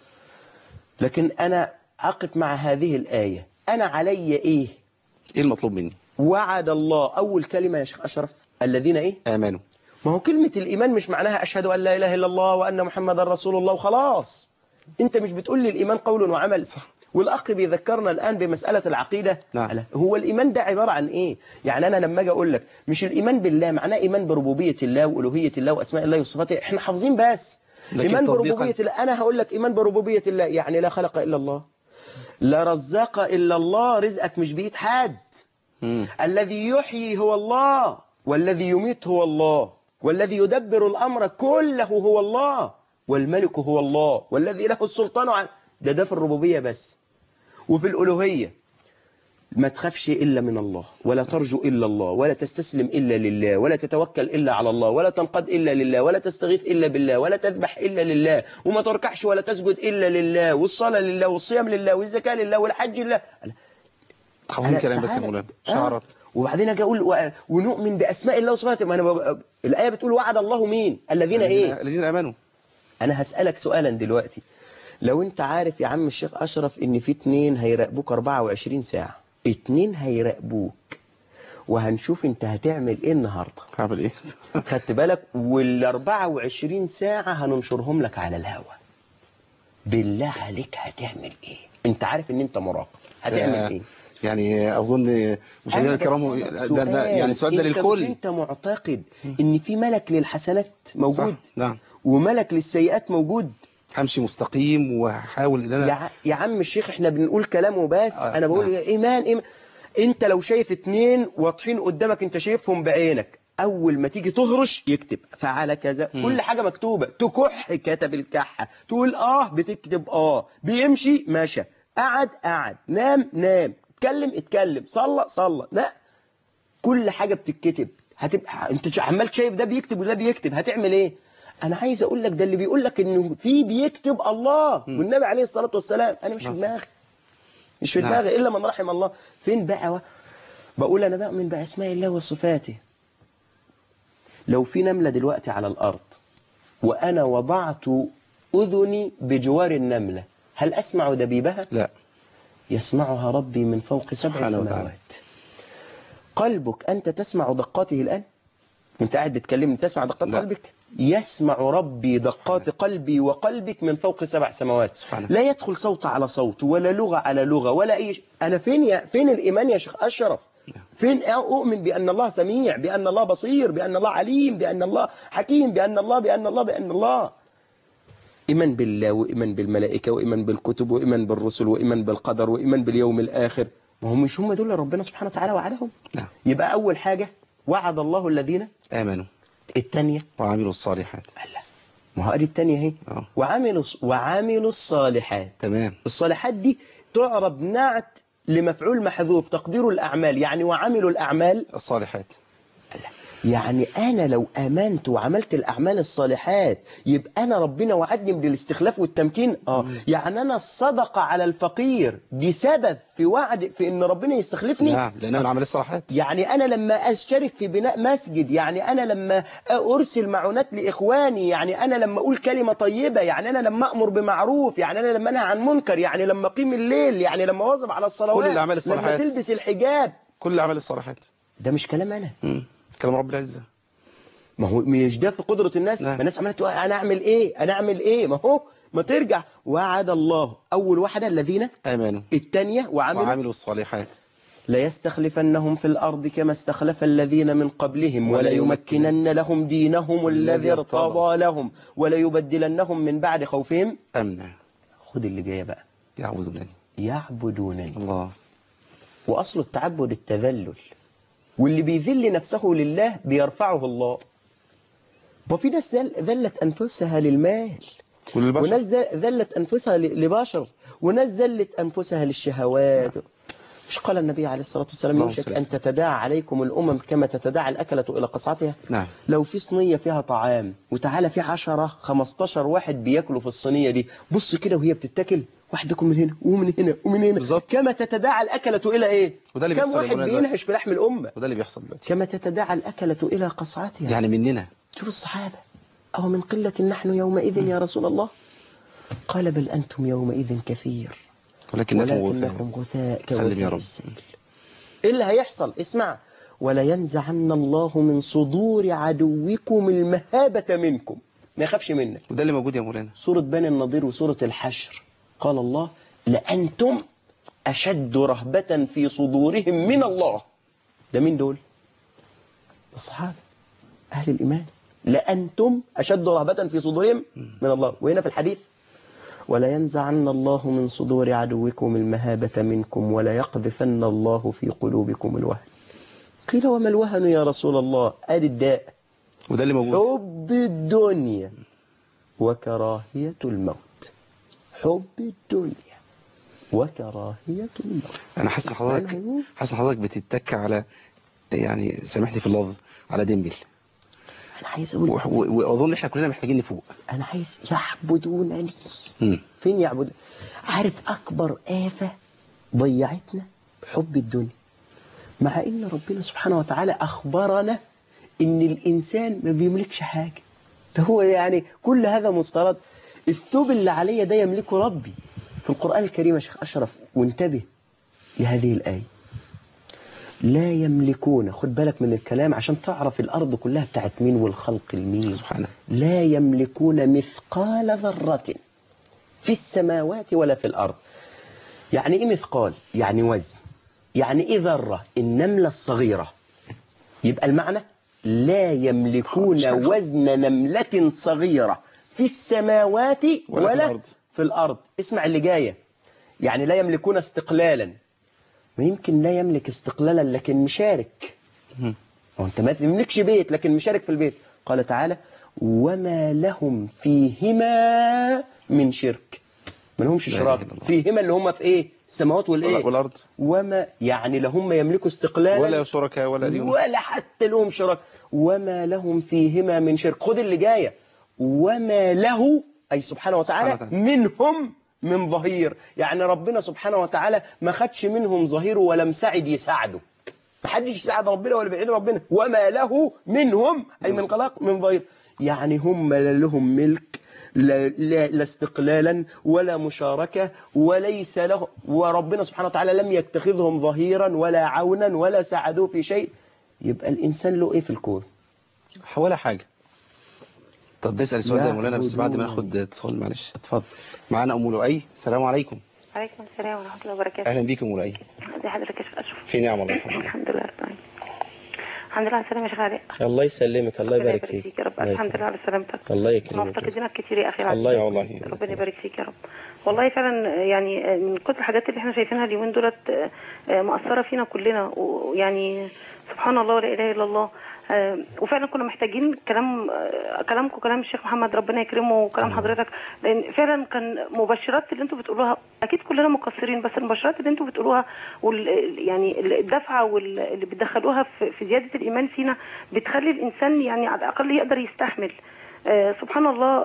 لكن أنا أقف مع هذه الآية، أنا علي إيه؟ إيه المطلوب مني؟ وعد الله، أول كلمة يا شيخ أشرف، الذين إيه؟ آمنوا. ما هو كلمة الإيمان مش معناها أشهد أن لا إله إلا الله وأن محمد رسول الله وخلاص. أنت مش بتقول لي الإيمان قول وعمل؟ صح. والأخ بيذكرنا الآن بمسألة العقيدة. نعم. هو الإيمان ده عبارة عن إيه؟ يعني أنا لما أجي أقول لك مش الإيمان بالله معناه إيمان بربوبية الله وألوهية الله وأسماء الله وصفاته، إحنا حافظين بس إيمان بربوبية الله. أنا هقول لك إيمان بربوبية الله يعني لا خلق إلا الله، لا رزق إلا الله، رزقك مش بإيد حد. الذي يحيي هو الله، والذي يميت هو الله، والذي يدبر الأمر كله هو الله، والملك هو الله، والذي له السلطان عن ده في الربوبية بس. وفي الألوهية ما تخافش إلا من الله، ولا ترجو إلا الله، ولا تستسلم إلا لله، ولا تتوكل إلا على الله، ولا تنقاد إلا لله، ولا تستغيث إلا بالله، ولا تذبح إلا لله، وما تركعش ولا تسجد إلا لله، والصلاة لله، والصيام لله، والزكاة لله، والحج لله. حافظين كلام بس يا مولانا شعرت. وبعدين أجي أقول ونؤمن بأسماء الله وصفاته. ما أنا الآية بتقول وعد الله مين؟ الذين إيه؟ الذين آمنوا. أنا هسألك سؤالا دلوقتي، لو انت عارف يا عم الشيخ أشرف ان في 2 هيراقبوك 24 ساعة، 2 هيراقبوك، وهنشوف انت هتعمل ايه النهاردة. هعمل ايه؟ خدت بالك؟ وال 24 ساعة هننشرهم لك على الهوا. بالله عليك هتعمل ايه؟ انت عارف ان انت مراقب، هتعمل ايه؟ يعني اظن مشاهدينا الكرام ده يعني السؤال ده للكل. انت معتقد ان في ملك للحسنات موجود؟ صح. نعم. وملك للسيئات موجود؟ همشي مستقيم وهحاول ان انا يا عم الشيخ احنا بنقول كلامه بس. انا بقول ايمان. انت لو شايف 2 واضحين قدامك، انت شايفهم بعينك، اول ما تيجي تهرش يكتب فعل كذا. كل حاجة مكتوبة. تكح كتب الكحة، تقول بتكتب بيمشي ماشى، قعد، نام، اتكلم، صلى. لا، كل حاجة بتتكتب. هتبقى انت عمال شايف ده بيكتب وده بيكتب، هتعمل ايه؟ أنا عايز أقول لك ده اللي بيقول لك إنه في بيكتب الله والنبي عليه الصلاة والسلام. أنا مش في دماغي، مش في دماغي إلا من رحم الله. فين بقى؟ بقول أنا بؤمن بأسماء الله وصفاته. لو في نملة دلوقتي على الأرض وأنا وضعت أذني بجوار النملة، هل أسمع دبيبها؟ لا. يسمعها ربي من فوق 7 سماوات. قلبك أنت تسمع دقاته الآن؟ وانت قاعد بتكلمني تسمع دقات قلبك؟ يسمع ربي دقات قلبي وقلبك من فوق 7 سماوات. لا يدخل صوت على صوت ولا لغة على لغة ولا أي شيء. أنا فين الإيمان يا شيخ أشرف؟ فين أؤمن بأن الله سميع، بأن الله بصير، بأن الله عليم، بأن الله حكيم، بأن الله إيمان بالله، وإيمان بالملائكة، وإيمان بالكتب، وإيمان بالرسل، وإيمان بالقدر، وإيمان باليوم الآخر. وهم مش هم دول ربنا سبحانه وتعالى وعدهم؟ يبقى أول حاجة وعد الله الذين آمنوا. الثانية وعملوا الصالحات. ما هو قال الثانية اهي وعملوا الصالحات. تمام. الصالحات دي تعرب نعت لمفعول محذوف تقدير الأعمال، يعني وعملوا الأعمال الصالحات. يعني أنا لو آمنت وعملت الأعمال الصالحات يبقى أنا ربنا وعدني من الاستخلاف والتمكين. يعني أنا الصدقة على الفقير دي سبب في وعد في إن ربنا يستخلفني. نعم، لأن أنا عمل الصالحات. يعني أنا لما أشترك في بناء مسجد، يعني أنا لما أرسل معونات لإخواني، يعني أنا لما أقول كلمة طيبة، يعني أنا لما أمر بمعروف، يعني أنا لما أنهى عن منكر، يعني لما أقيم الليل، يعني لما أواظب على الصلوات، كل الأعمال الصالحات، لما تلبس الحجاب، كل الأعمال الصالحات. ده مش كلام أنا، كلام رب العزة. ما هو مش ده في قدرة الناس. ما الناس عمالة تقول أنا أعمل إيه، ما هو ما ترجع. وعد الله أول واحدة الذين آمنوا الثانية وعملوا الصالحات ليستخلفنهم في الأرض كما استخلف الذين من قبلهم وليمكنن لهم دينهم الذي ارتضى لهم وليبدلنهم من بعد خوفهم أمنا. خد اللي جاية بقى يعبدونني. الله. وأصل التعبد التذلل، واللي بيذل نفسه لله بيرفعه الله. وفي ناس ذلت أنفسها للمال، وناس ذلت أنفسها لبشر، وناس ذلت أنفسها للشهوات. مش قال النبي عليه الصلاة والسلام يوشك أن تتداعى عليكم الأمم كما تتداعى الأكلة إلى قصعتها؟ نعم. لو في صينية فيها طعام وتعالى في 10-15 واحد بياكلوا في الصينية دي، بص كده وهي بتتاكل، واحد بياكل من هنا ومن هنا ومن هنا بالظبط. كما تتداعى الأكلة إلى إيه؟ وده اللي كم واحد بينهش في لحم الأمة؟ وده اللي بيحصل دلوقتي. كما تتداعى الأكلة إلى قصعتها، يعني مننا. شوف الصحابة، أو من قلة نحن يومئذ يا رسول الله؟ قال بل أنتم يومئذ كثير ولكنكم غثاء كغثاء السيل. إيه اللي هيحصل؟ اسمع، ولا ينزعن الله من صدور عدوكم المهابة منكم، ما يخافش منك. وده اللي موجود يا مولانا. سورة بني النضير وسورة الحشر قال الله لأنتم أشد رهبة في صدورهم من الله. ده مين دول؟ الصحابة أهل الإيمان. لأنتم أشد رهبة في صدورهم من الله. وهنا في الحديث ولا ينزعن الله من صدور عدوكم المهابة منكم ولا يقذفن الله في قلوبكم الوهن. قيل وما الوهن يا رسول الله؟ قال الداء، وده اللي موجود. حب الدنيا وكراهية الموت. حب الدنيا وكراهية الموت. أنا حاسس حضرتك بتتك على، يعني سامحني في اللفظ، على ديمبل. أنا عايز أقول وأظن إحنا كلنا محتاجين نفوق. أنا عايز يعبدونني. فين يعبدون؟ عارف أكبر آفة ضيعتنا؟ حب الدنيا. مع إن ربنا سبحانه وتعالى أخبرنا إن الإنسان ما بيملكش حاجة، ده هو يعني كل هذا مسترد. الثوب اللي عليا ده يملكه ربي. في القرآن الكريم يا شيخ أشرف، وانتبه لهذه الآية، لا يملكون، خد بالك من الكلام عشان تعرف الأرض كلها بتاعت مين والخلق المين. سبحانه. لا يملكون مثقال ذرة في السماوات ولا في الأرض. يعني إيه مثقال؟ يعني وزن. يعني إيه ذرة؟ النملة الصغيرة. يبقى المعنى لا يملكون وزن نملة صغيرة في السماوات ولا في الأرض. اسمع اللي جاية، يعني لا يملكون استقلالا. ويمكن لا يملك استقلالا لكن مشارك. وانت ما تملكش بيت لكن مشارك في البيت. قال تعالى وما لهم فيهما من شرك. ما لهمش شراك فيهما، اللي هم في ايه؟ السماوات والايه والارض. وما يعني لهم يملكوا استقلالا ولا شركاء ولا حتى لهم شرك. وما لهم فيهما من شرك. خد اللي جايه، وما له اي سبحانه وتعالى منهم من ظهير. يعني ربنا سبحانه وتعالى ما خدش منهم ظهير ولا مساعد يساعده. ما حدش يساعد ربنا ولا بعيد ربنا. وما له منهم أي من خلق من ظهير. يعني هم لا لهم ملك لا استقلالا ولا مشاركة وليس له، وربنا سبحانه وتعالى لم يتخذهم ظهيرا ولا عونا ولا ساعدوه في شيء. يبقى الإنسان له إيه في الكون؟ ولا حاجة. طب نسأل السؤال ده يا مولانا بس بعد ما ناخد اتصال. معلش اتفضل. معانا أم لؤي. السلام عليكم. وعليكم السلام ورحمة الله وبركاته. أهلا بيكم لؤي. ازي حضرتك يا شيخ أشرف؟ في نعم والله. الحمد لله رب العالمين. الحمد لله على السلامة يا شيخ علاء. الله يسلمك. الله يبارك فيك يا رب. الحمد لله على سلامتك. الله يكرمك. مفتقدينك كتير يا أخي. الله والله. ربنا يبارك فيك يا رب. والله فعلا يعني من كل الحاجات اللي احنا شايفينها اليومين دولت مأثرة فينا كلنا، ويعني سبحان الله ولا إله إلا الله. وفعلا كنا محتاجين كلامكم كلام الشيخ محمد ربنا يكرمه وكلام حضرتك، لان فعلا كان مبشرات اللي انتم بتقولوها. اكيد كلنا مقصرين، بس المبشرات اللي انتم بتقولوها يعني الدفعه واللي بتدخلوها في زياده الايمان فينا بتخلي الانسان يعني على الاقل يقدر يستحمل. سبحان الله.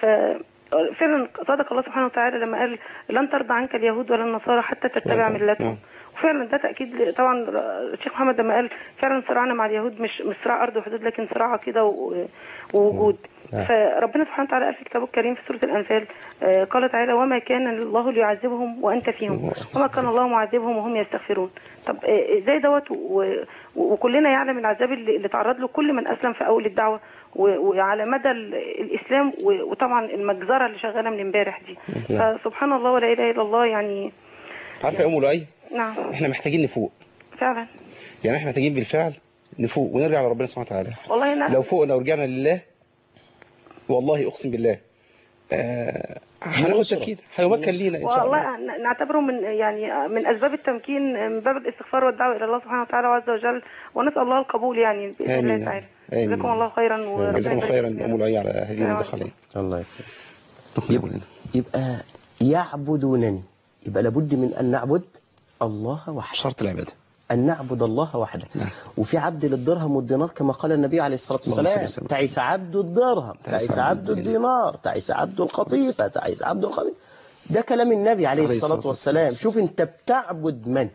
فعلا صدق الله سبحانه وتعالى لما قال لن ترضى عنك اليهود ولا النصارى حتى تتبع ملتهم. وفعلا ده تأكيد طبعا. الشيخ محمد لما قال فعلا صراعنا مع اليهود مش صراع أرض وحدود، لكن صراع عقيدة ووجود. فربنا سبحانه وتعالى قال في كتابه الكريم في سورة الأنفال قال تعالى وما كان الله ليعذبهم وأنت فيهم وما كان الله معذبهم وهم يستغفرون. طب ازاي دوت وكلنا يعلم العذاب اللي تعرض له كل من أسلم في أول الدعوة، وعلى مدى الاسلام، وطبعا المجزره اللي شغاله من امبارح دي. فسبحان الله ولا اله الا الله. يعني عارفه يا ام لؤي، نعم احنا محتاجين نفوق فعلا. يعني احنا محتاجين بالفعل نفوق ونرجع لربنا سبحانه وتعالى. والله لو فوقنا ورجعنا لله والله اقسم بالله هناخد تمكين، هيمكن لينا ان شاء الله. والله نعتبره من يعني من اسباب التمكين، من باب الاستغفار والدعوه الى الله سبحانه وتعالى عز وجل، ونسال الله القبول يعني باذن الله تعالى. جزاكم الله خيرا جزاكم خيرا ام لؤي على هذه المداخله. الله يكرمك. يبقى يعبدونني، يبقى لابد من ان نعبد الله وحده، شرط العباده أن نعبد الله وحده. وفي عبد للدرهم والدينار كما قال النبي عليه الصلاة والسلام: تعس عبد الدرهم، تعس عبد الدينار، تعس عبد القطيفة، تعس عبد القميص. ده كلام النبي عليه الصلاة والسلام. شوف أنت بتعبد من؟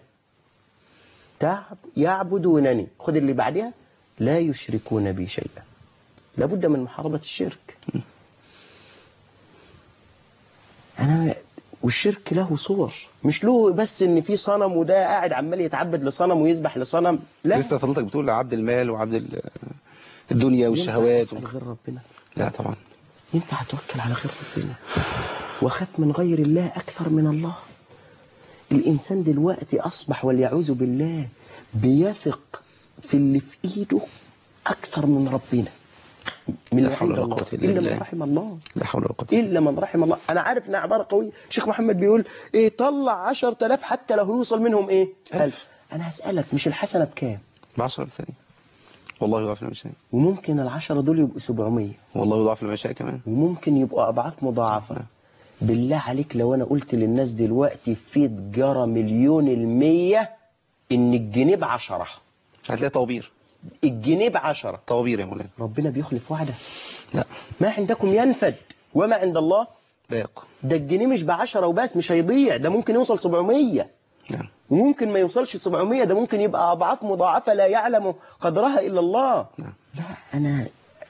يعبدونني. خد اللي بعدها: لا يشركون بي شيئا. لابد من محاربة الشرك. والشرك له صور، مش له بس ان في صنم وده قاعد عمال يتعبد لصنم ويسبح لصنم. لا، لسه فضلتك بتقول عبد المال وعبد الدنيا والشهوات غير ربنا. لا طبعا ينفع توكل على غير ربنا وخاف من غير الله أكثر من الله. الإنسان دلوقتي أصبح واليعوذ بالله بيثق في اللي في إيده أكثر من ربنا، من لا حول ولا قوة إلا من رحم الله. لا حول ولا قوة إلا من رحم الله. أنا عارف إنها عبارة قوية. شيخ محمد بيقول إيه؟ طلع 10,000 حتى لو يوصل منهم إيه؟ 1000. أنا هسألك، مش الحسنة بكام؟ ب10 ثانية. والله يضاعف لما يشاء. وممكن ال10 دول يبقوا 700. والله يضاعف لما يشاء كمان. وممكن يبقوا أضعاف مضاعفة. بالله عليك لو أنا قلت للناس دلوقتي في تجارة 1,000,000 إن الجنيه ب10، هتلاقي طوابير. الجنيه ب10 طوابير يا مولانا. ربنا بيخلف وعده. لا، ما عندكم ينفد وما عند الله باق. ده الجنيه مش ب10 وبس، مش هيضيع، ده ممكن يوصل 700. نعم. وممكن ما يوصلش 700، ده ممكن يبقى أضعاف مضاعفة لا يعلم قدرها إلا الله. نعم. لا، أنا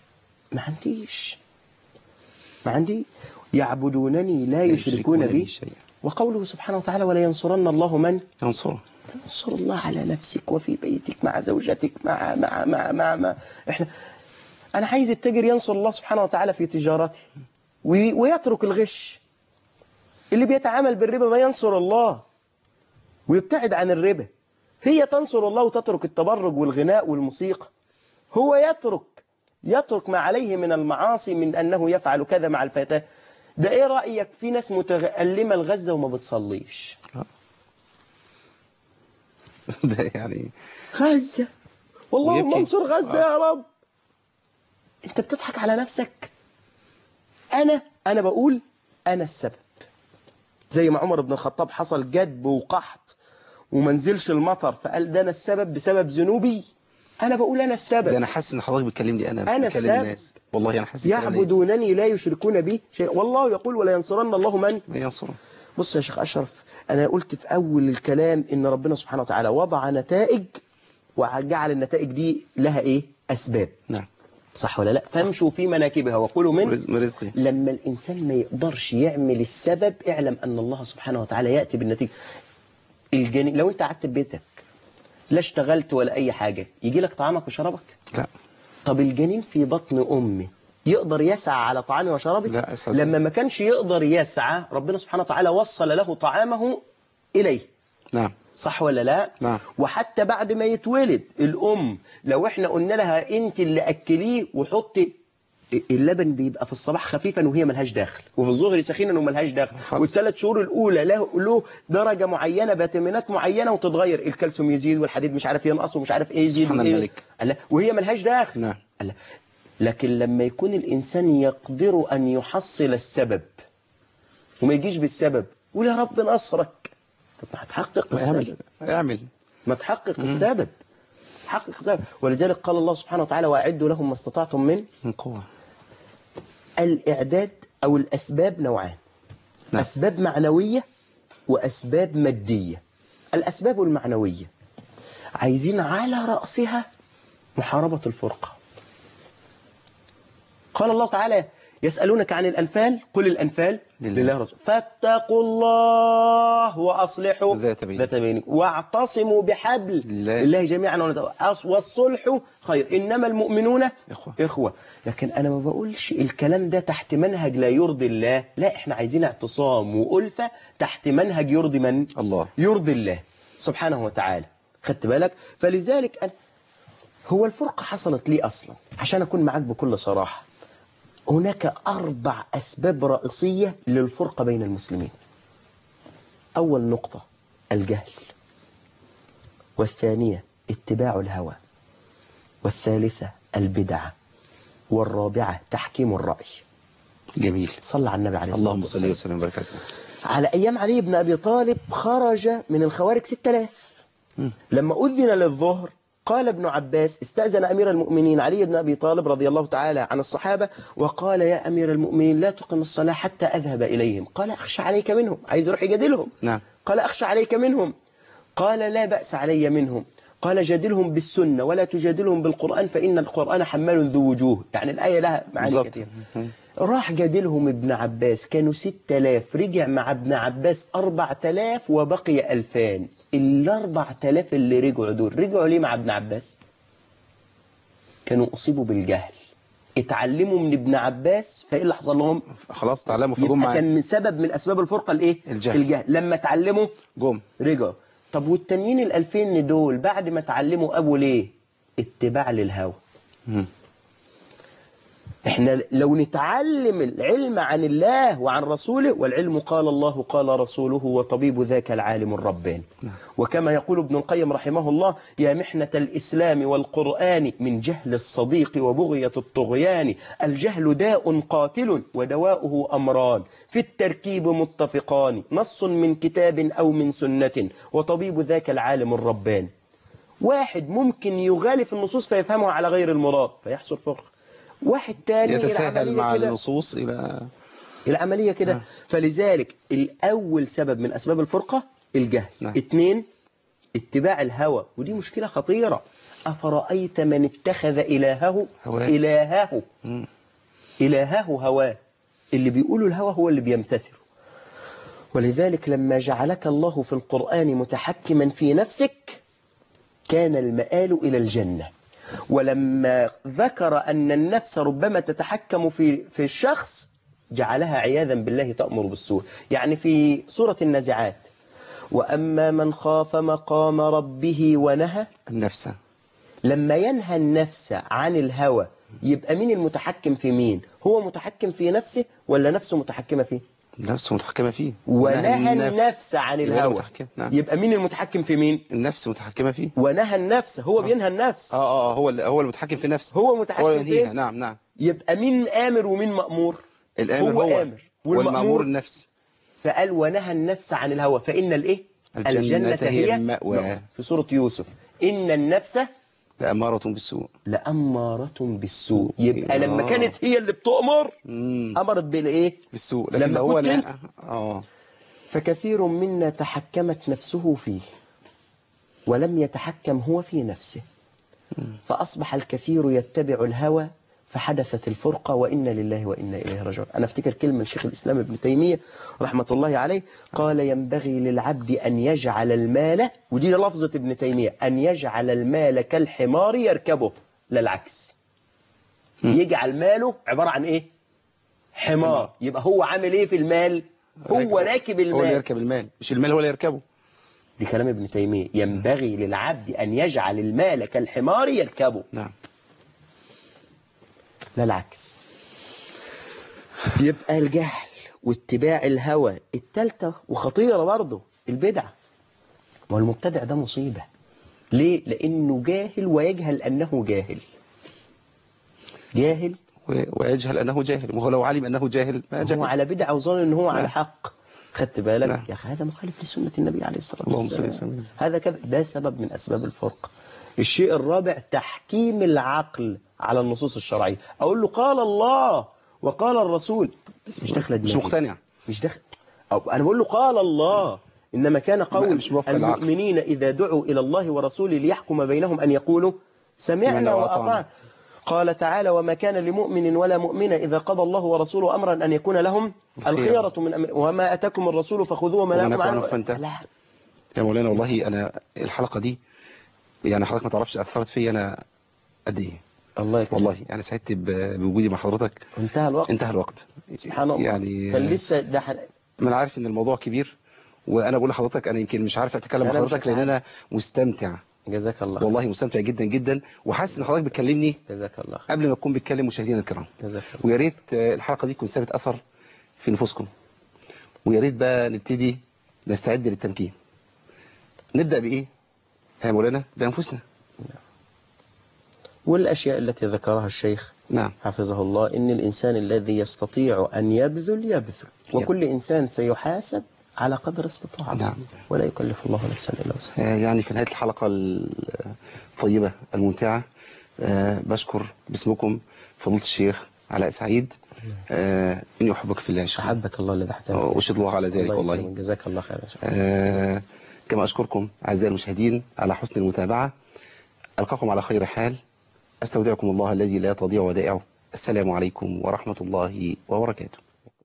ما عندي يعبدونني لا يشركون بي شيئا. وقوله سبحانه وتعالى: ولا ينصرن الله من ينصره. انصر الله على نفسك وفي بيتك مع زوجتك مع أنا عايز التاجر ينصر الله سبحانه وتعالى في تجارته ويترك الغش. اللي بيتعامل بالربا ما ينصر الله ويبتعد عن الربا. هي تنصر الله وتترك التبرج والغناء والموسيقى. هو يترك ما عليه من المعاصي، من أنه يفعل كذا مع الفتاة. ده إيه رأيك في ناس متألمة الغزة وما بتصليش؟ ده يعني غزة، والله انصر غزة يا رب. انت بتضحك على نفسك. انا بقول انا السبب. زي ما عمر بن الخطاب حصل جدب وقحط ومنزلش المطر، فقال ده انا السبب بسبب ذنوبي. انا بقول انا السبب. ده انا حاسس ان حضرتك بتكلمني انا السبب. الناس. والله انا حاسس يعبدونني لا يشركون بي شيء، والله يقول: ولا ينصرن الله من ينصره. بص يا شيخ أشرف، أنا قلت في أول الكلام إن ربنا سبحانه وتعالى وضع نتائج وجعل النتائج دي لها إيه؟ أسباب. نعم. صح ولا لا؟ فامشوا في مناكبها وكلوا من رزقه. لما الإنسان ما يقدرش يعمل السبب، اعلم أن الله سبحانه وتعالى يأتي بالنتيجة. لو أنت قعدت في بيتك لا اشتغلت ولا أي حاجة، يجي لك طعامك وشرابك؟ لا. طب الجنين في بطن أمه يقدر يسعى على طعامه وشرابه؟ لا أساسا. لما ما كانش يقدر يسعى، ربنا سبحانه وتعالى وصل له طعامه إليه. نعم. صح ولا لا؟ نعم. وحتى بعد ما يتولد الأم، لو احنا قلنا لها انت اللي أكليه وحطي اللبن، بيبقى في الصباح خفيفا وهي ملهاش داخل، وفي الظهر سخينا وملهاش داخل، والثلاث شهور الأولى له درجة معينة، فيتامينات معينة، وتتغير. الكالسيوم يزيد والحديد مش عارف ينقص ومش عارف ايه يزيد. سبحان الملك. وهي ملهاش داخل. نعم. لكن لما يكون الإنسان يقدر أن يحصل السبب وما يجيش بالسبب، قول يا رب نصرك. طب ما هتحقق السبب. اعمل. ما تحقق السبب. حقق السبب. ولذلك قال الله سبحانه وتعالى: وأعدوا لهم ما استطعتم من قوة. الإعداد أو الأسباب نوعان. نعم. أسباب معنوية وأسباب مادية. الأسباب المعنوية عايزين على رأسها محاربة الفرقة. قال الله تعالى: يسألونك عن الأنفال قل الأنفال لله رسول فاتقوا الله وأصلحوا ذات بينكم واعتصموا بحبل الله جميعا والصلح خير إنما المؤمنون إخوة. لكن أنا ما بقولش الكلام ده تحت منهج لا يرضي الله، لا، إحنا عايزين اعتصام وألفة تحت منهج يرضي من؟ الله، يرضي الله سبحانه وتعالى. خدت بالك؟ فلذلك هو الفرقة حصلت ليه أصلا؟ عشان أكون معاك بكل صراحة، هناك 4 أسباب رئيسية للفرقة بين المسلمين. أول نقطة الجهل، والثانية اتباع الهوى، والثالثة البدعة، والرابعة تحكيم الرأي. جميل. صلى على النبي عليه الصلاة والسلام. اللهم صل وسلم وبارك عليه. على أيام علي بن أبي طالب خرج من الخوارج 6000. لما أذن للظهر قال ابن عباس استأذن أمير المؤمنين علي بن أبي طالب رضي الله تعالى عن الصحابة وقال يا أمير المؤمنين لا تقم الصلاة حتى أذهب إليهم. قال أخشى عليك منهم، عايز يروح يجادلهم. نعم. قال أخشى عليك منهم. قال لا بأس علي منهم. قال جادلهم بالسنة ولا تجادلهم بالقرآن فإن القرآن حمال ذو وجوه، يعني الآية لها معاني كثير. راح جادلهم ابن عباس، كانوا 6000، رجع مع ابن عباس 4000 وبقي 2000. ال4000 اللي رجعوا دول رجعوا ليه مع ابن عباس؟ كانوا أصيبوا بالجهل، اتعلموا من ابن عباس، فإيه اللي حصل لهم؟ خلاص تعلموا فجم معاه. كان من سبب من أسباب الفرقة الإيه؟ الجهل. لما اتعلموا رجعوا. طب والتانيين ال2000 دول بعد ما اتعلموا أبوا ليه؟ اتباع للهوى. احنا لو نتعلم العلم عن الله وعن رسوله، والعلم قال الله قال رسوله وطبيب ذاك العالم الرباني. وكما يقول ابن القيم رحمه الله يا محنة الإسلام والقرآن من جهل الصديق وبغية الطغيان، الجهل داء قاتل ودواؤه أمران في التركيب متفقان، نص من كتاب أو من سنة وطبيب ذاك العالم الرباني. واحد ممكن يغالف النصوص فيفهمها على غير المراد فيحصل فرق، واحد تاني يتساهل مع النصوص إلى العملية كده. فلذلك الأول سبب من أسباب الفرقة الجهل. 2 اتباع الهوى، ودي مشكلة خطيرة. أفرأيت من اتخذ إلهه هواه، اللي بيقولوا الهوى هو اللي بيمتثل. ولذلك لما جعلك الله في القرآن متحكما في نفسك كان المآل إلى الجنة. ولما ذكر أن النفس ربما تتحكم في الشخص جعلها عياذا بالله تأمر بالسوء. يعني في سورة النازعات وأما من خاف مقام ربه ونهى النفس، لما ينهى النفس عن الهوى يبقى مين المتحكم في مين؟ هو متحكم في نفسه ولا نفسه متحكمة فيه؟ النفس متحكمة فيه. ونهى النفس عن الهوى يبقى مين المتحكم في مين؟ النفس متحكمة فيه. ونهى النفس، هو بينهى النفس. هو المتحكم في نفسه، هو متحكم فيه. نعم. يبقى مين آمر ومين مأمور؟ الآمر هو آمر والمأمور النفس. فقال ونهى النفس عن الهوى فإن الجنة هي المأوى. في سورة يوسف إن النفس لأمارة بالسوء. يبقى لما كانت هي اللي بتؤمر أمرت بالإيه؟ بالسوء. لما هو فكثير منا تحكمت نفسه فيه ولم يتحكم هو في نفسه، فأصبح الكثير يتبع الهوى فحدثت الفرقة وإنا لله وإنا إليه راجعون. أنا أفتكر كلمة الشيخ الإسلام ابن تيمية رحمة الله عليه قال ينبغي للعبد أن يجعل المال، ودي لفظة ابن تيمية، أن يجعل المال كالحمار يركبه، لا العكس. يجعل ماله عبارة عن إيه؟ حمار. يبقى هو عامل إيه في المال؟ هو راكب المال. هو اللي يركب المال، مش المال هو اللي يركبه. دي كلام ابن تيمية. ينبغي للعبد أن يجعل المال كالحمار يركبه. نعم. لا العكس. يبقى الجهل واتباع الهوى. الثالثة وخطيرة برضه البدعة. والمبتدع ده مصيبة. ليه؟ لأنه جاهل ويجهل أنه جاهل. جاهل ويجهل أنه جاهل، وهو لو علم أنه جاهل ما جهل. هو على بدعة وظن أنه هو على حق. خدت بالك؟ يا أخي هذا مخالف لسنة النبي عليه الصلاة والسلام. هذا كذا. ده سبب من أسباب الفرقة. الشيء الرابع تحكيم العقل على النصوص الشرعية. أقول له قال الله وقال الرسول بس مش داخله دماغي، مش مقتنع، مش داخل. أنا بقول له قال الله، إنما كان قول المؤمنين إذا دعوا إلى الله ورسوله ليحكم بينهم أن يقولوا سمعنا وأطعنا. قال تعالى وما كان لمؤمن ولا مؤمنة إذا قضى الله ورسوله أمرا أن يكون لهم الخيرة من أمر وما أتاكم الرسول فخذوه وما نهاكم عنه. لا يا مولانا والله أنا الحلقة دي يعني حضرتك ما تعرفش أثرت فيا أنا قد إيه. الله يكرمك. والله يعني سعدت بوجودي مع حضرتك. انتهى الوقت سبحان الله. يعني كان لسه ده ما انا عارف ان الموضوع كبير، وانا بقول لحضرتك انا يمكن مش عارف اتكلم مع حضرتك لان انا مستمتع. جزاك الله والله مستمتع جدا جدا، وحاسس ان حضرتك بتكلمني جزاك الله قبل ما تكون بتكلم مشاهدينا الكرام. جزاك الله. ويا ريت الحلقه دي تكون سابت اثر في نفوسكم، ويا ريت بقى نبتدي نستعد للتمكين. نبدا بايه يا مولانا؟ بانفسنا. والأشياء التي ذكرها الشيخ نعم حفظه الله إن الإنسان الذي يستطيع أن يبذل وكل إنسان سيحاسب على قدر استطاعته. نعم. ولا يكلف الله نفسا إلا وسعها. يعني في نهاية الحلقة الطيبة الممتعة بشكر باسمكم فضيلة الشيخ علاء سعيد. إني أحبك في الله. أحبك الله الذي أحتاج. وأشهد الله على ذلك والله. جزاك الله خير. كما أشكركم أعزائي المشاهدين على حسن المتابعة. ألقاكم على خير حال. أستودعكم الله الذي لا تضيع ودائعه. السلام عليكم ورحمة الله وبركاته.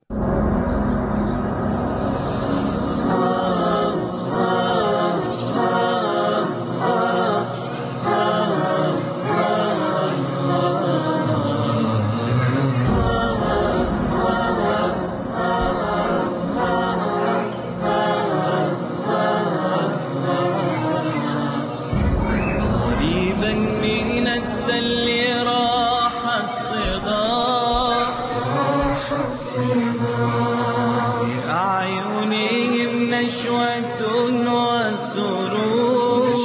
بأعينهم نشوة وسرور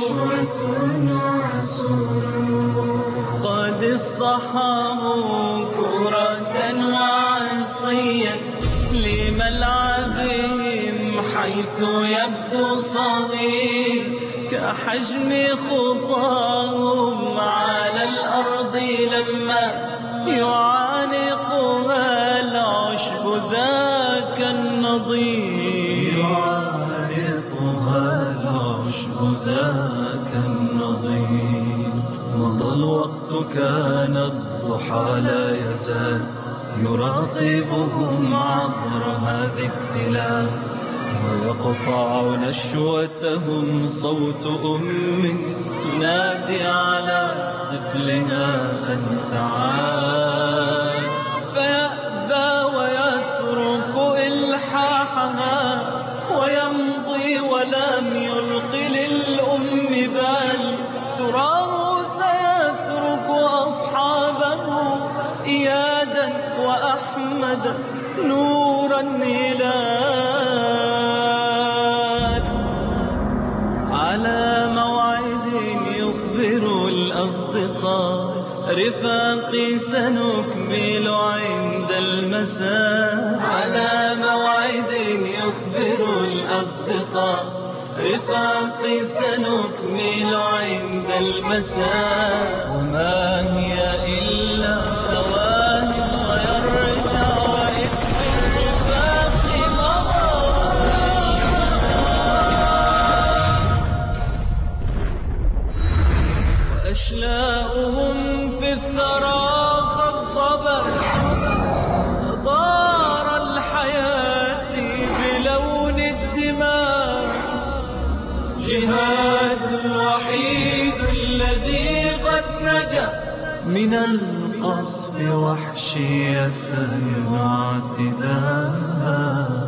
قد اصطحبوا كرة وعصيا لملعبهم حيث يبدو صغير كحجم خطاهم على الأرض لما يعانقها العشب ذاك النظير يعانقها العشب ذاك النظير. مضى الوقت كان الضحى لا يزال يراقبهم عبر هذه التلال ويقطع نشوتهم صوت تنادي على طفلها أن تعال فيأبى ويترك إلحاحها ويمضي ولم يلق للأم بال تراه سيترك أصحابه إيادا وأحمد نور الهلال على موعد يخبر الأصدقاء رفاقي سنكمل عند المساء على موعد يخبر الأصدقاء رفاقي سنكمل عند المساء وما هي إلا ثواني ويرجع وإذ بالرفاق مضى وأشلاؤهم في الثرى خضبت دار الحياة بلون الدماء جهاد الوحيد الذي قد نجا من القصف وحشية واعتداء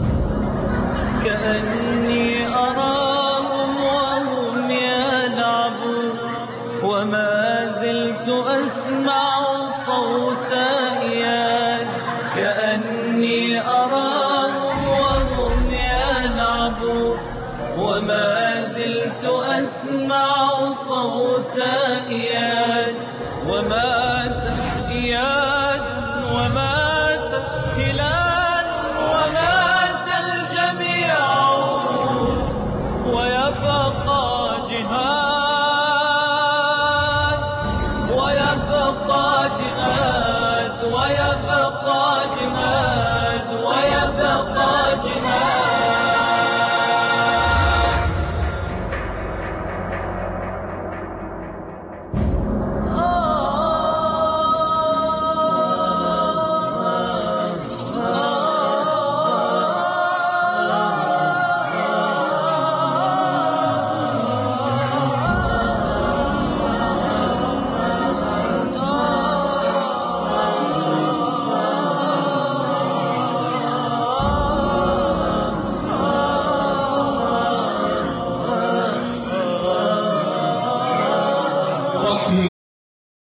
كأني أراهم وهم يلعبون وما زلت أسمع صوت إياد كأني أراهم وهم يلعبون وما زلت أسمع صوت إياد وما